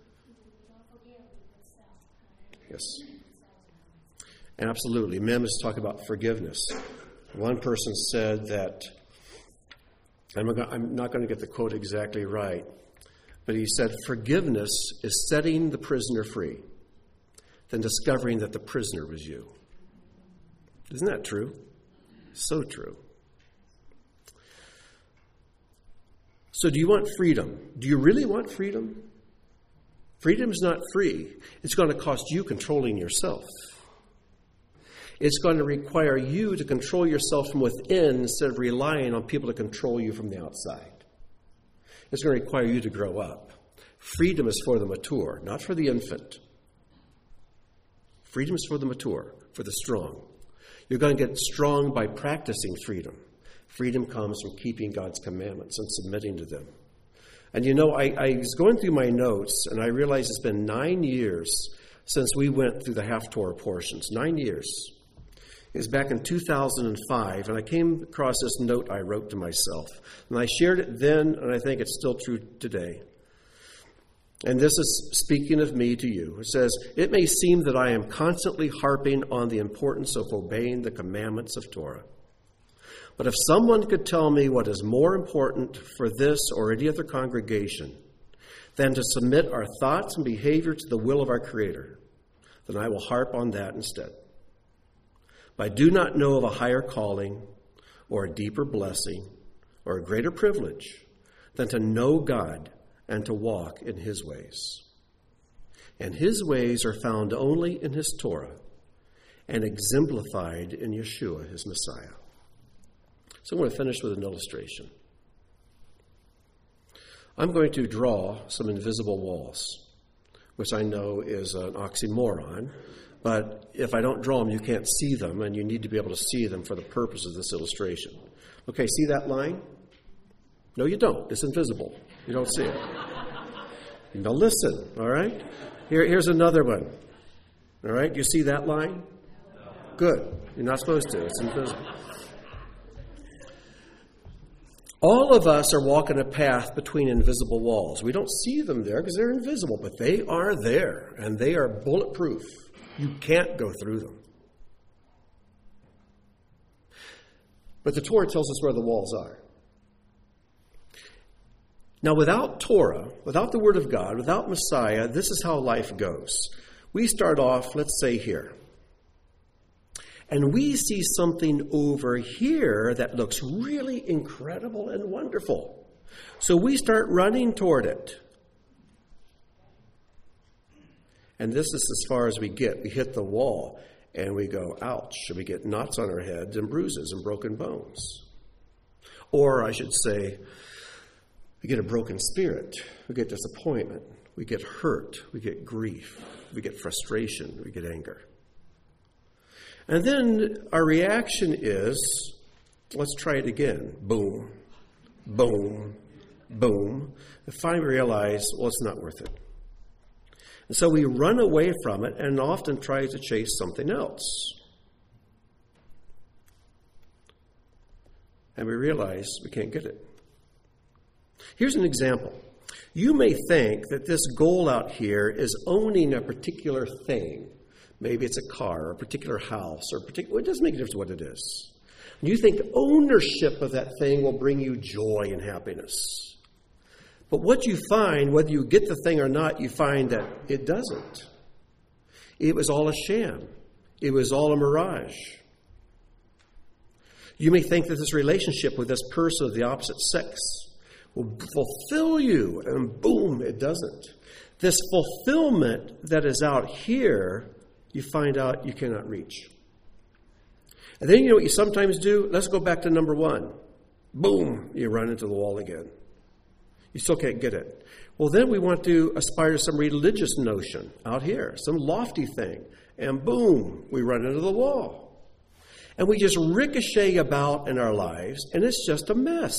Yes. Absolutely. Men is talk about forgiveness. One person said that, I'm not going to get the quote exactly right, but he said, forgiveness is setting the prisoner free, then discovering that the prisoner was you. Isn't that true? So true. So do you want freedom? Do you really want freedom? Freedom is not free. It's going to cost you controlling yourself. It's going to require you to control yourself from within instead of relying on people to control you from the outside. It's going to require you to grow up. Freedom is for the mature, not for the infant. Freedom is for the mature, for the strong. You're going to get strong by practicing freedom. Freedom comes from keeping God's commandments and submitting to them. And you know, I was going through my notes, and I realized it's been 9 years since we went through the Haftorah portions. 9 years. It was back in 2005, and I came across this note I wrote to myself. And I shared it then, and I think it's still true today. And this is speaking of me to you. It says, it may seem that I am constantly harping on the importance of obeying the commandments of Torah. But if someone could tell me what is more important for this or any other congregation than to submit our thoughts and behavior to the will of our Creator, then I will harp on that instead. But I do not know of a higher calling or a deeper blessing or a greater privilege than to know God and to walk in His ways. And His ways are found only in His Torah and exemplified in Yeshua, His Messiah. So I'm going to finish with an illustration. I'm going to draw some invisible walls, which I know is an oxymoron, but if I don't draw them, you can't see them, and you need to be able to see them for the purpose of this illustration. Okay, see that line? No, you don't. It's invisible. You don't see it. Now listen, all right? Here's another one. All right, you see that line? Good. You're not supposed to. It's invisible. All of us are walking a path between invisible walls. We don't see them there because they're invisible, but they are there, and they are bulletproof. You can't go through them. But the Torah tells us where the walls are. Now, without Torah, without the Word of God, without Messiah, this is how life goes. We start off, let's say, here. And we see something over here that looks really incredible and wonderful. So we start running toward it. And this is as far as we get. We hit the wall and we go, ouch. And we get knots on our heads and bruises and broken bones. Or I should say, we get a broken spirit. We get disappointment. We get hurt. We get grief. We get frustration. We get anger. And then our reaction is, let's try it again. Boom, boom, boom. And finally realize, well, it's not worth it. And so we run away from it and often try to chase something else. And we realize we can't get it. Here's an example. You may think that this goal out here is owning a particular thing. Maybe it's a car, or a particular house, or it doesn't make a difference what it is. And you think ownership of that thing will bring you joy and happiness. But what you find, whether you get the thing or not, you find that it doesn't. It was all a sham. It was all a mirage. You may think that this relationship with this person of the opposite sex will fulfill you, and boom, it doesn't. This fulfillment that is out here, you find out you cannot reach. And then you know what you sometimes do? Let's go back to number one. Boom, you run into the wall again. You still can't get it. Well, then we want to aspire to some religious notion out here, some lofty thing. And boom, we run into the wall. And we just ricochet about in our lives, and it's just a mess.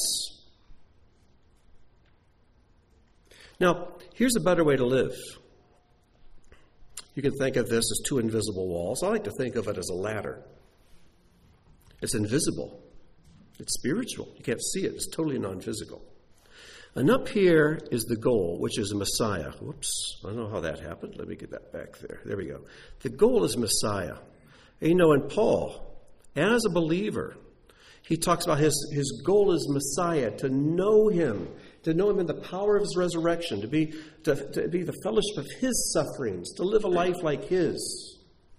Now, here's a better way to live. You can think of this as two invisible walls. I like to think of it as a ladder. It's invisible. It's spiritual. You can't see it. It's totally non-physical. And up here is the goal, which is a Messiah. Whoops, I don't know how that happened. Let me get that back there. There we go. The goal is Messiah. And you know, in Paul, as a believer, he talks about his goal is Messiah, to know him in the power of his resurrection, to be the fellowship of his sufferings, to live a life like his.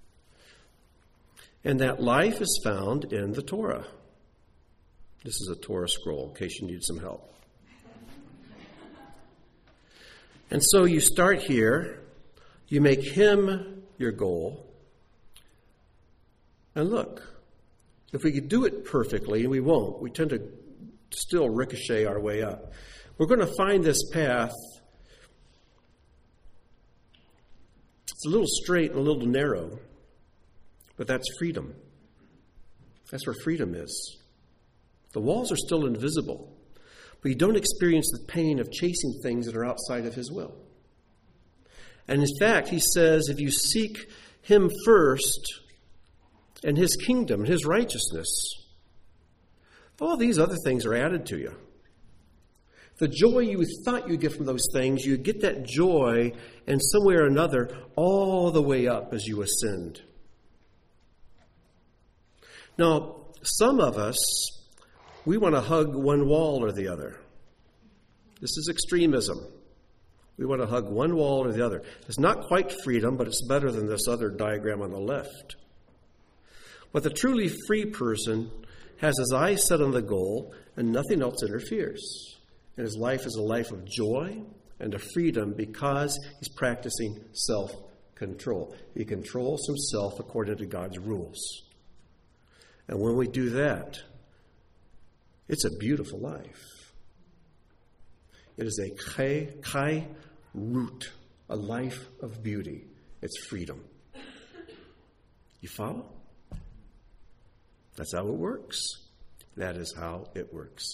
And that life is found in the Torah. This is a Torah scroll, in case you need some help. And so you start here, you make him your goal, and look, if we could do it perfectly, and we won't, we tend to still ricochet our way up. We're going to find this path. It's a little straight and a little narrow, but that's freedom. That's where freedom is. The walls are still invisible, but you don't experience the pain of chasing things that are outside of his will. And in fact, he says, if you seek him first and his kingdom, and his righteousness, all these other things are added to you. The joy you thought you'd get from those things, you get that joy in some way or another all the way up as you ascend. Now, some of us, we want to hug one wall or the other. This is extremism. We want to hug one wall or the other. It's not quite freedom, but it's better than this other diagram on the left. But the truly free person has his eyes set on the goal and nothing else interferes. And his life is a life of joy and of freedom because he's practicing self-control. He controls himself according to God's rules. And when we do that, it's a beautiful life. It is a kai root, a life of beauty. It's freedom. You follow? That's how it works. That is how it works.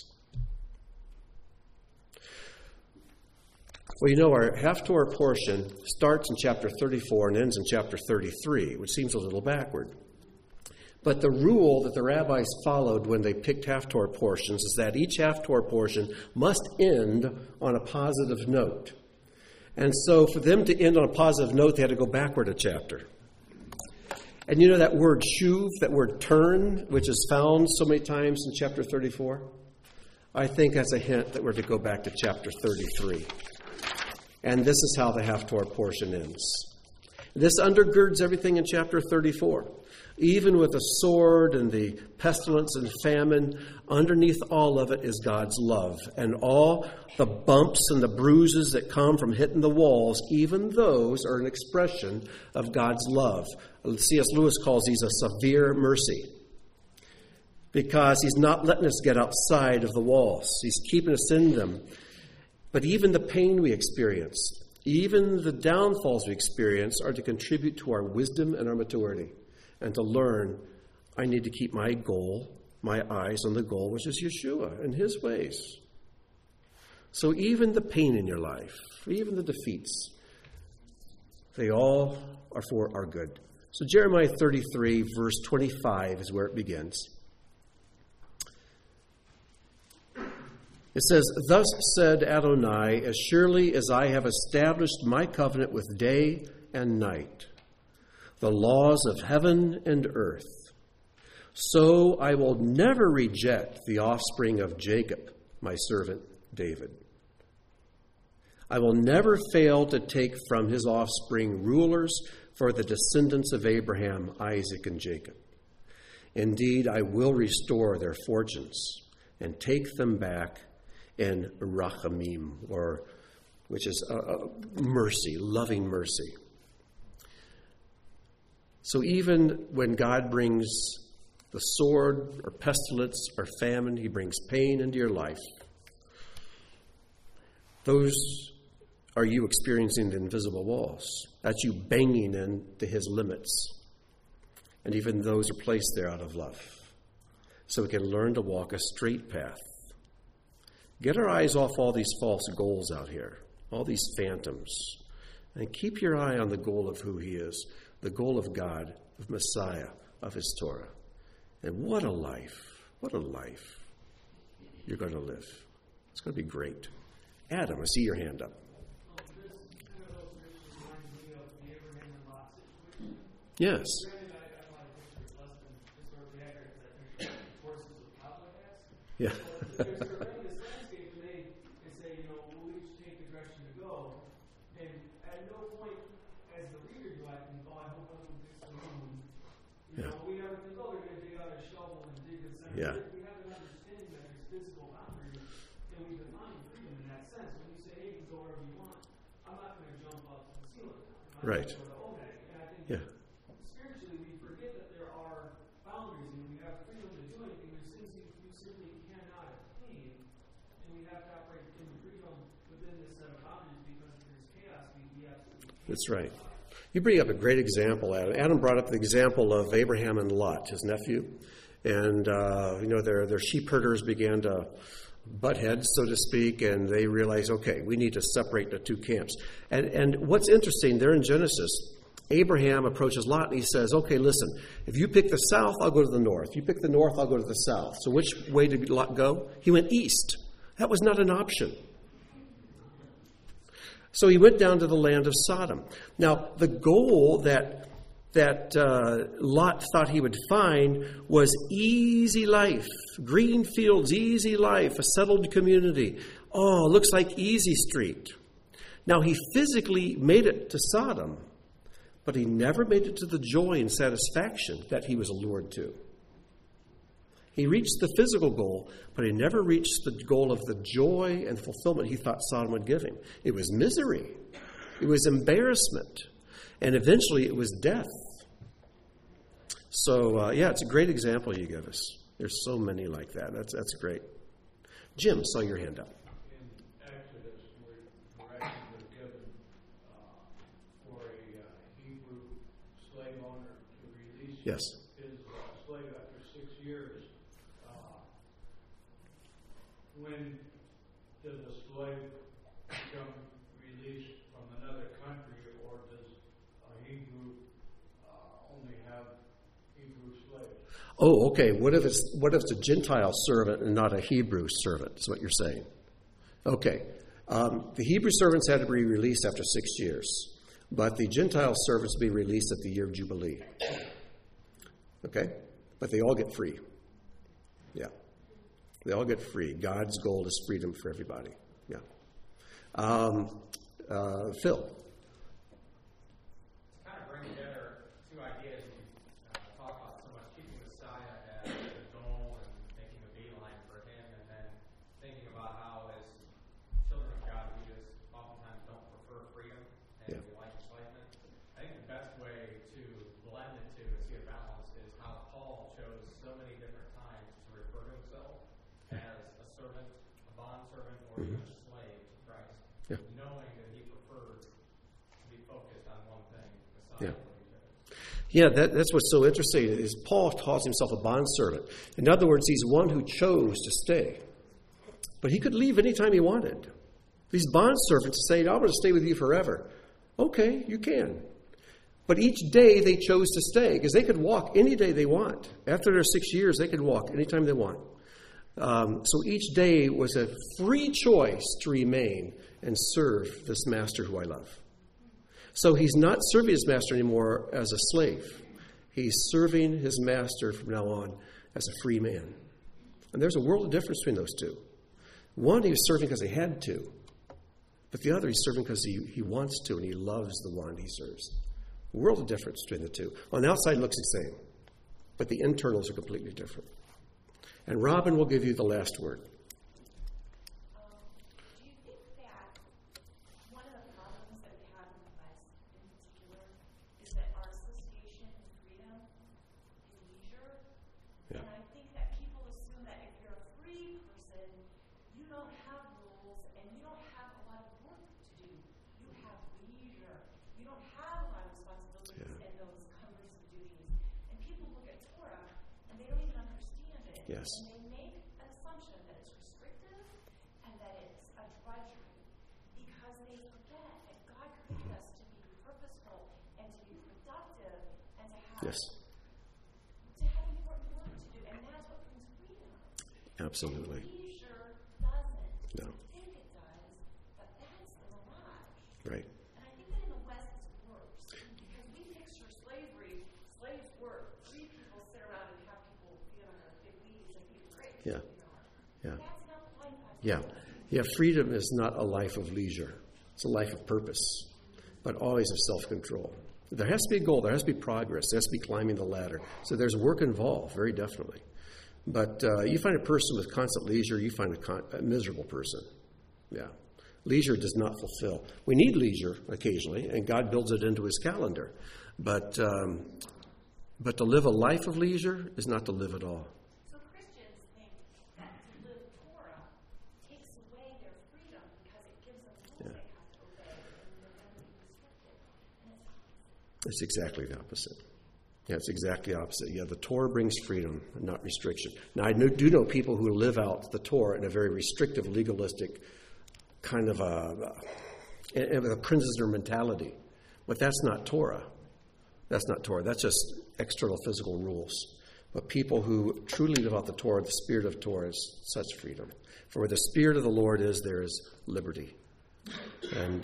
Well, you know, our Haftorah portion starts in chapter 34 and ends in chapter 33, which seems a little backward. But the rule that the rabbis followed when they picked Haftorah portions is that each Haftorah portion must end on a positive note. And so for them to end on a positive note, they had to go backward a chapter. And you know that word shuv, that word turn, which is found so many times in chapter 34? I think that's a hint that we're to go back to chapter 33. And this is how the Haftorah portion ends. This undergirds everything in chapter 34. Even with the sword and the pestilence and famine, underneath all of it is God's love. And all the bumps and the bruises that come from hitting the walls, even those are an expression of God's love. C.S. Lewis calls these a severe mercy, because he's not letting us get outside of the walls. He's keeping us in them. But even the pain we experience, even the downfalls we experience, are to contribute to our wisdom and our maturity, and to learn I need to keep my goal, my eyes on the goal, which is Yeshua and his ways. So even the pain in your life, even the defeats, they all are for our good. So Jeremiah 33, verse 25 is where it begins. It says, "Thus said Adonai, as surely as I have established my covenant with day and night, the laws of heaven and earth, so I will never reject the offspring of Jacob, my servant David. I will never fail to take from his offspring rulers for the descendants of Abraham, Isaac, and Jacob. Indeed, I will restore their fortunes and take them back in rachamim, which is mercy, loving mercy." So even when God brings the sword or pestilence or famine, he brings pain into your life. Those are you experiencing the invisible walls. That's you banging into his limits. And even those are placed there out of love. So we can learn to walk a straight path. Get our eyes off all these false goals out here, all these phantoms, and keep your eye on the goal of who he is, the goal of God, of Messiah, of his Torah. And what a life you're going to live. It's going to be great. Adam, I see your hand up. Yes. Yeah. Yeah. We have an understanding that there's physical boundaries, and we define freedom in that sense. When you say, hey, you can go wherever you want, I'm not going to jump up to the ceiling. Right. And I think spiritually we forget that there are boundaries, and we have freedom to do anything. There's things you simply cannot attain, and we have to operate in freedom within this set of boundaries, because if there's chaos, we absolutely can't. That's right. You bring up a great example, Adam. Adam brought up the example of Abraham and Lot, his nephew. And, their sheep herders began to butt heads, so to speak, and they realized, okay, we need to separate the two camps. And what's interesting, there in Genesis, Abraham approaches Lot and he says, okay, listen, if you pick the south, I'll go to the north. If you pick the north, I'll go to the south. So which way did Lot go? He went east. That was not an option. So he went down to the land of Sodom. Now, the goal that Lot thought he would find was easy life, green fields, easy life, a settled community. Oh, looks like easy street. Now, he physically made it to Sodom, but he never made it to the joy and satisfaction that he was allured to. He reached the physical goal, but he never reached the goal of the joy and fulfillment he thought Sodom would give him. It was misery. It was embarrassment. And eventually it was death. So, it's a great example you give us. There's so many like that. That's great. Jim, saw your hand up. In Exodus, where directions are given for a Hebrew slave owner to release Yes. his slave after 6 years, when does a slave become released from another country, or does a Hebrew only have Hebrew slaves? Oh, okay. What if it's a Gentile servant and not a Hebrew servant, is what you're saying? Okay. The Hebrew servants had to be released after 6 years, but the Gentile servants will be released at the year of Jubilee. Okay? But they all get free. Yeah. They all get free. God's goal is freedom for everybody. Yeah. Phil. Kind of bring together two ideas. We talk about so much keeping Messiah as the goal and making a beeline for him, and then thinking about how as children of God we just oftentimes don't prefer freedom and we like excitement. I think the best way to blend the two and see a balance is how Paul chose so many different times to refer to himself as a servant, a bondservant, or even a slave to Christ, knowing that he preferred to be focused on one thing, Messiah. Yeah, that's what's so interesting is Paul calls himself a bondservant. In other words, he's one who chose to stay. But he could leave anytime he wanted. These bondservants say, I want to stay with you forever. Okay, you can. But each day they chose to stay because they could walk any day they want. After their 6 years, they could walk anytime they want. So each day was a free choice to remain and serve this master who I love. So he's not serving his master anymore as a slave. He's serving his master from now on as a free man. And there's a world of difference between those two. One, he was serving because he had to. But the other, he's serving because he wants to and he loves the one he serves. A world of difference between the two. On the outside, it looks the same. But the internals are completely different. And Robin will give you the last word. Do you think that one of the problems that we have in the West in particular is that our association with freedom is leisure? Yeah. And I think that people assume that if you're a free person, you don't have rules and you don't have a lot of work to do. You have leisure. You don't have a lot of responsibilities and those cumbersome duties. And people look at Torah and they don't even understand it. Yes. And they make an assumption that it's restrictive and that it's a drudgery because they forget that God created us to be purposeful and to be productive and to have Yes, important work to do. And that's what brings freedom. absolutely. Leisure doesn't. No. You think it does, but that's the mirage. Right. And I think that in the West it's worse because we picture slavery, slaves work, free people sit around and have people be on their big leaves and be great. Yeah. Yeah. That's not the life I Yeah. Yeah, freedom is not a life of leisure. It's a life of purpose, but always of self-control. There has to be a goal. There has to be progress. There has to be climbing the ladder. So there's work involved, very definitely. But you find a person with constant leisure, you find a miserable person. Yeah. Leisure does not fulfill. We need leisure occasionally, and God builds it into his calendar. But to live a life of leisure is not to live at all. So Christians think that to live Torah takes away their freedom because it gives them rules they have to obey and they're going to be restricted. And It's exactly the opposite. Yeah, it's exactly the opposite. Yeah, the Torah brings freedom, not restriction. Now, I do know people who live out the Torah in a very restrictive, legalistic kind of a prisoner mentality. But that's not Torah. That's not Torah. That's just external physical rules. But people who truly live out the Torah, the spirit of Torah is such freedom. For where the spirit of the Lord is, there is liberty. And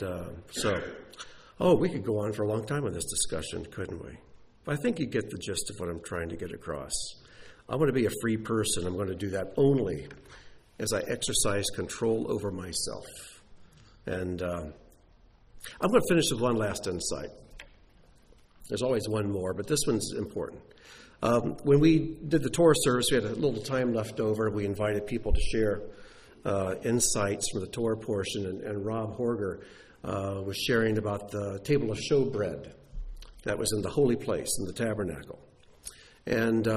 we could go on for a long time on this discussion, couldn't we? But I think you get the gist of what I'm trying to get across. I want to be a free person. I'm going to do that only as I exercise control over myself. And I'm going to finish with one last insight. There's always one more, but this one's important. When we did the Torah service, we had a little time left over. We invited people to share insights from the Torah portion, and Rob Horger was sharing about the table of showbread that was in the holy place, in the tabernacle. And,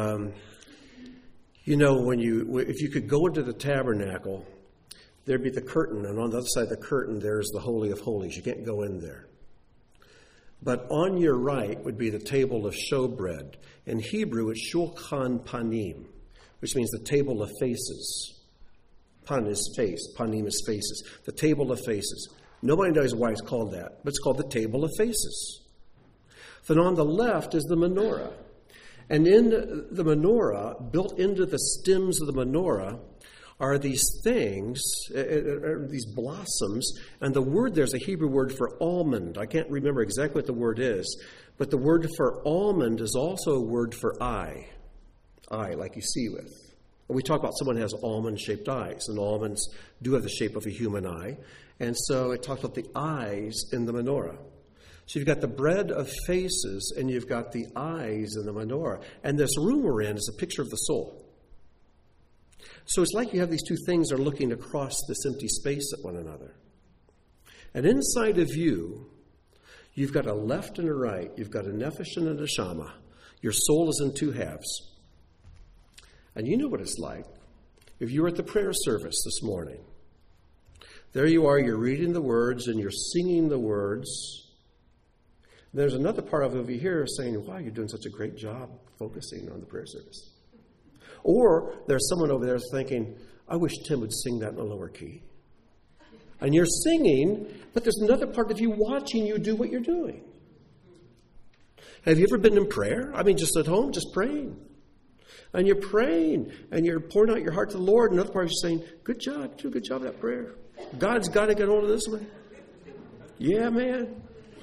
if you could go into the tabernacle, there'd be the curtain, and on the other side of the curtain, there's the Holy of Holies. You can't go in there. But on your right would be the table of showbread. In Hebrew, it's shulchan panim, which means the table of faces. Pan is face, panim is faces. The table of faces. Nobody knows why it's called that, but it's called the table of faces. Then on the left is the menorah. And in the menorah, built into the stems of the menorah, are these things, these blossoms, and the word there's a Hebrew word for almond. I can't remember exactly what the word is, but the word for almond is also a word for eye, like you see with. We talk about someone who has almond-shaped eyes, and almonds do have the shape of a human eye, and so it talks about the eyes in the menorah. So you've got the bread of faces, and you've got the eyes in the menorah, and this room we're in is a picture of the soul. So it's like you have these two things are looking across this empty space at one another. And inside of you, you've got a left and a right. You've got a nephesh and a neshama. Your soul is in two halves. And you know what it's like. If you were at the prayer service this morning, there you are, you're reading the words and you're singing the words. There's another part of it over here saying, wow, you're doing such a great job focusing on the prayer service. Or there's someone over there thinking, I wish Tim would sing that in a lower key. And you're singing, but there's another part of you watching you do what you're doing. Have you ever been in prayer? I mean, just at home, just praying. And you're praying, and you're pouring out your heart to the Lord. Another part of you saying, good job, do a good job of that prayer. God's got to get hold of this one. Yeah, man.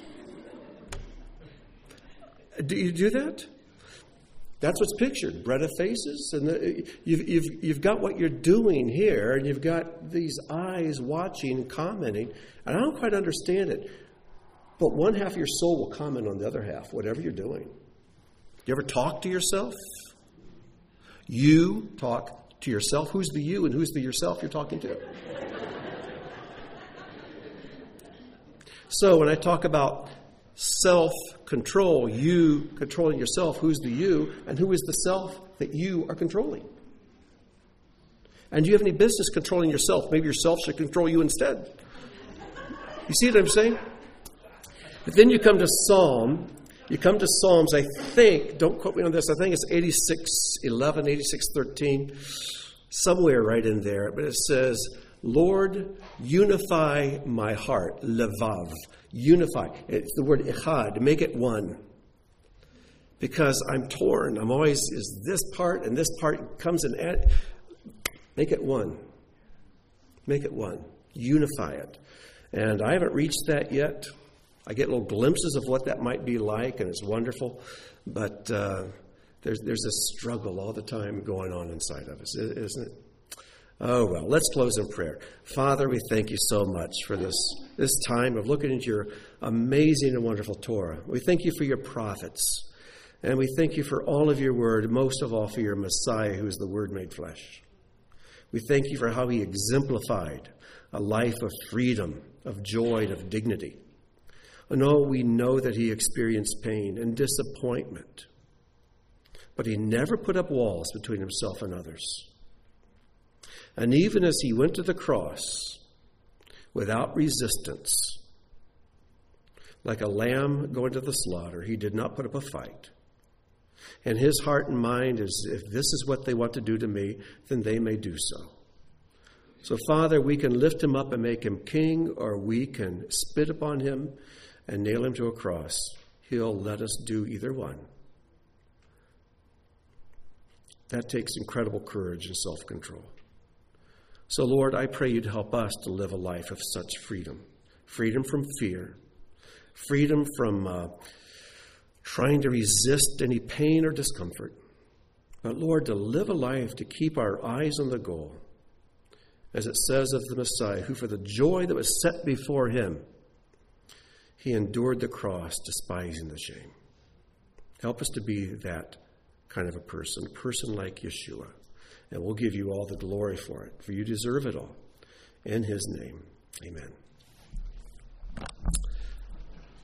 Do you do that? That's what's pictured, bread of faces. And you've got what you're doing here, and you've got these eyes watching, commenting. And I don't quite understand it. But one half of your soul will comment on the other half, whatever you're doing. You ever talk to yourself? You talk to yourself. Who's the you and who's the yourself you're talking to? So when I talk about self-control, you controlling yourself, who's the you and who is the self that you are controlling? And do you have any business controlling yourself? Maybe yourself should control you instead. You see what I'm saying? But then you come to Psalms, I think, don't quote me on this, I think it's 86:11, 86:13, somewhere right in there, but it says, Lord, unify my heart, levav, unify. It's the word echad, make it one. Because I'm torn, I'm always, is this part and this part comes and add, make it one. Make it one. Unify it. And I haven't reached that yet. I get little glimpses of what that might be like, and it's wonderful. But there's a struggle all the time going on inside of us, isn't it? Oh, well, let's close in prayer. Father, we thank you so much for this time of looking into your amazing and wonderful Torah. We thank you for your prophets. And we thank you for all of your word, most of all for your Messiah, who is the Word made flesh. We thank you for how he exemplified a life of freedom, of joy, and of dignity. And we know that he experienced pain and disappointment. But he never put up walls between himself and others. And even as he went to the cross without resistance, like a lamb going to the slaughter, he did not put up a fight. And his heart and mind is, if this is what they want to do to me, then they may do so. So, Father, we can lift him up and make him king, or we can spit upon him and nail him to a cross. He'll let us do either one. That takes incredible courage and self-control. So, Lord, I pray you to help us to live a life of such freedom. Freedom from fear. Freedom from trying to resist any pain or discomfort. But, Lord, to live a life to keep our eyes on the goal. As it says of the Messiah, who for the joy that was set before him, he endured the cross, despising the shame. Help us to be that kind of a person like Yeshua. And we'll give you all the glory for it, for you deserve it all. In his name, amen.